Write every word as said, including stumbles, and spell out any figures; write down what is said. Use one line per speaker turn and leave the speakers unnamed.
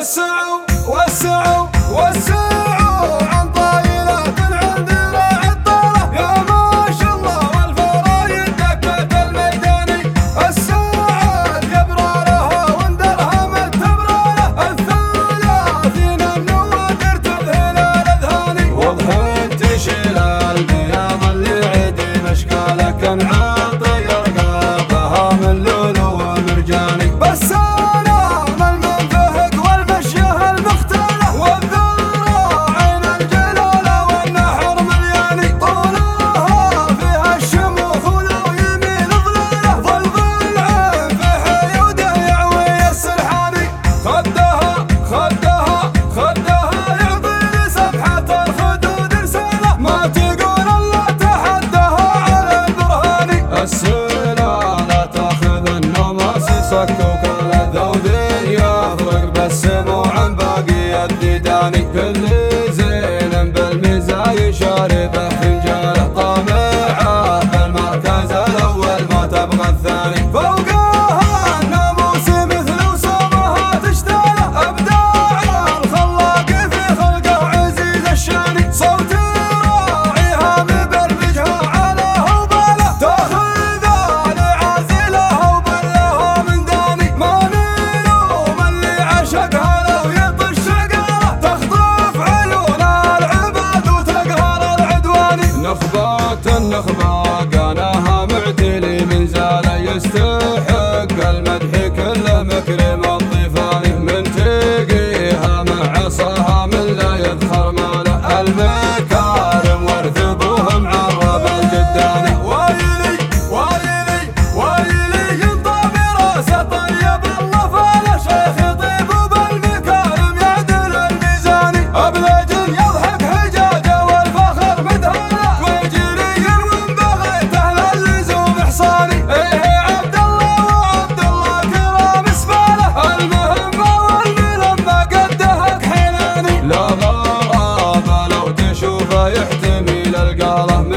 وسعوا وسعوا وسعوا عن طايلات عند راعي الطارة، يا ما شاء الله والفرايد دكت الميداني، الساعات يبرارها واندرهم التبرارة، الثلاثين النوادر تذهل الاذهاني، وضح تشيل البياض اللي عدي مشكاله كان عاطي رقابها من لولو ومرجاني، بس السلالة تاخذ النماس يصكوك الذود يفرق بالسمو عن باقي الديداني، كل زين بالمزاي شاربه فنجاله طامعه بالمركز الاول ما تبغى الثاني، فوقها الناموس مثل وصومها تشتاله، ابداع الخلاق في خلقه عزيز الشاني، صوت راعيها مبرمجها على هوباله، تاخذ النخبة قاناها معتلي من زاله، يستحق المدح كل مكرم الضيفاني، من تقيها مع عصاها من لا يذخر ماله، المكارم ورث ابوهم عرب الجداني، وايلي وايلي وايلي ينطى براسه طيب الله فاله، شيخ طيب وبالمكارم يعدل الميزاني، ابلج يضحك حجاجه والفخر مدهانه، يحتمي للقاله